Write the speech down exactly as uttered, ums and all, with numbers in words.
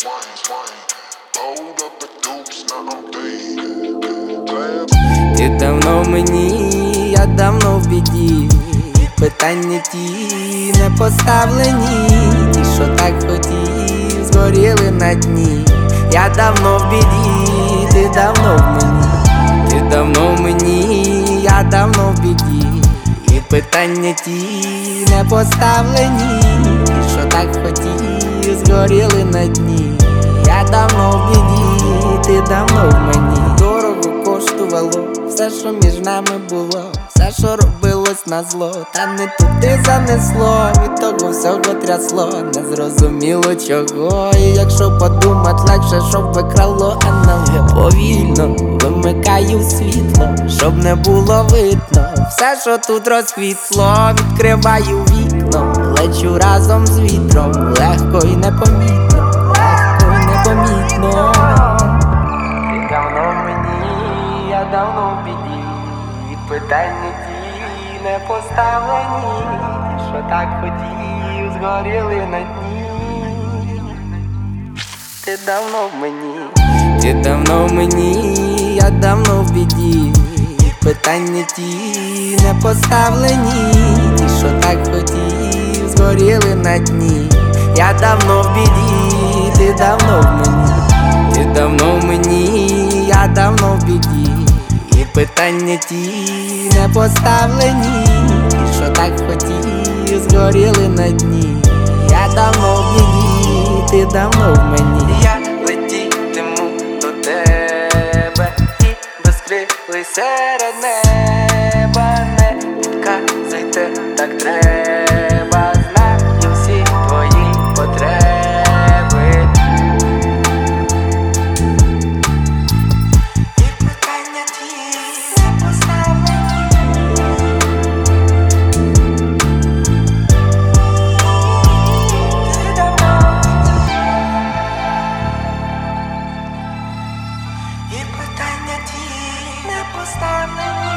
Ти давно в мені, я давно в біді. Питання ті не поставлені. Ті, що так хотів, згоріли на дні. Я давно в біді, ти давно в мені. Ти давно в мені, я давно в біді. І питання ті не поставлені. Ті, що так хотів, згоріли на дні. Я давно в біді, ти давно в мені. Дорого коштувало все, що між нами було, все, що робилось на зло, та не туди занесло. Від того всього трясло, не зрозуміло чого. І якщо подумать, легше, щоб викрало НЛО. Повільно вимикаю світло, щоб не було видно все, що тут розквітло. Відкриваю вікно, лечу разом з вітром, легко і непомітно, легко і непомітно. Ти давно в мені, я давно в біді. І питання ті не поставлені. Що так хотів, згоріли на дні. Ти давно в мені, ти давно в мені, я давно в біді. І питання ті не поставлені. Ті, що так хотів, згоріли на дні. Я давно в біді, ти давно в мені. Ти давно в мені, я давно в біді. І питання ті не поставлені. Ті, що так хотів, згоріли на дні. Я давно в біді, ти давно в мені. Я летітиму до тебе і без крили серед неба. Не підказуйте, так треба. Знаю всі твої потреби. І питання ті не поставлені.